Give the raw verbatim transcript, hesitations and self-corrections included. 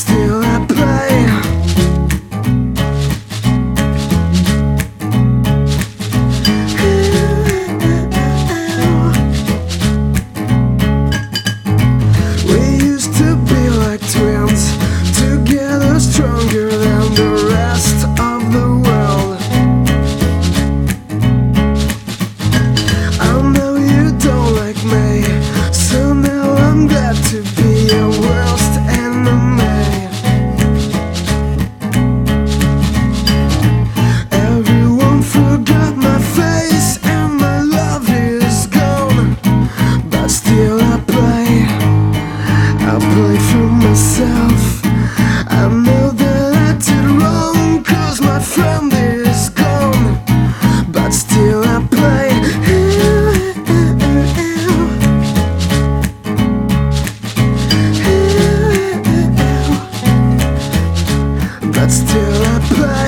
still I play. We used to be like twins, together stronger than the rest of the world. I know you don't like me, so now I'm glad to be your worst enemy. Everyone forgot my face and my love is gone, but still I play, I play for myself. I know that I did wrong, cause my friend is gone, but still I play. But still I play.